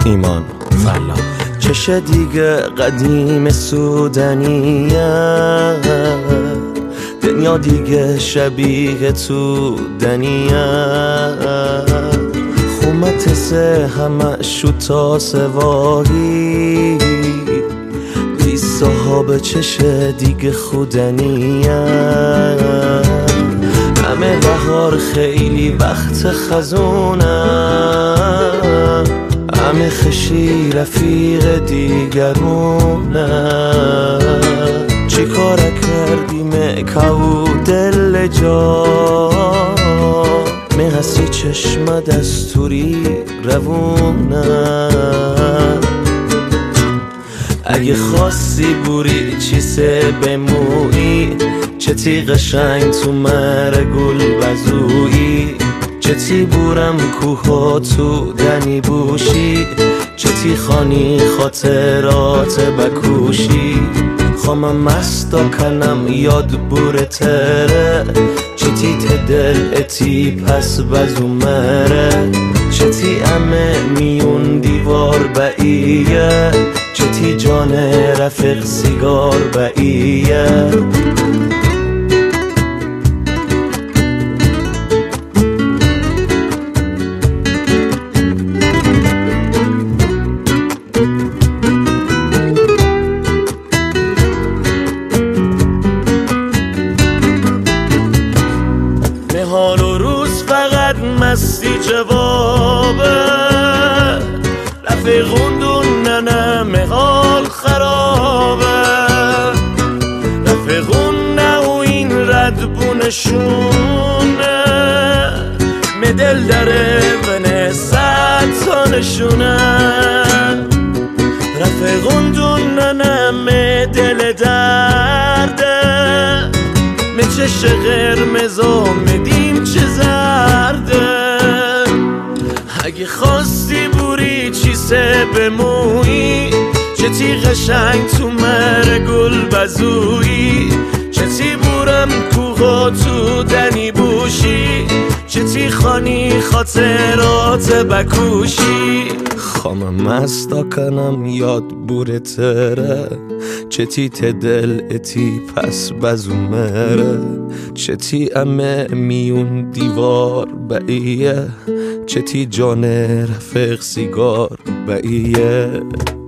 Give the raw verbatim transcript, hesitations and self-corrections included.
ایمان فلا چش دیگه قدیم سودنیه، دنیا دیگه شبیه تو دنیه، خومت سه همه شوتا سواهی بی صحاب چش دیگه خودنیه، همه بهار خیلی وقت خزونه، همه خشی رفیق دیگرونه، چی کار کردیم که دل جا می هستی چشم دستوری روونه، اگه خواستی بوری چیسه بمویی، چه تی قشنگ تو مر گل بزویی، چه تی بورم کوها تو دنی بوشی، چه تی خانی خاطرات بکوشی، خواهم مستا کنم یاد بوره تره، چه تی تدل اتی پس بزو مره، چه تی امه میون دیوار باییه، چه تی جان رفیق سیگار باییه. نهار و روز فقط مستی جوابه، رفیقوندون نه نه مقال خرابه، رفیقون نه و این ردبونشونه، مدل داره و نسد تانشونه، رفیقوندون نه نه مدل درده، چش قرمز آمدیم چه زرده، اگه خواستی بوری چیسه بمویی، چه تی قشنگ تو مر گل بزویی، چه تی بورم کوها تو دنی بوشی، چه تی خانی خاطرات بکوشی، خواهم مستا کنم یاد بوره تره، چه تی تدل اتی پس بزو مره، چه تی امه میون دیوار باییه، چه تی جان رفیق سیگار باییه.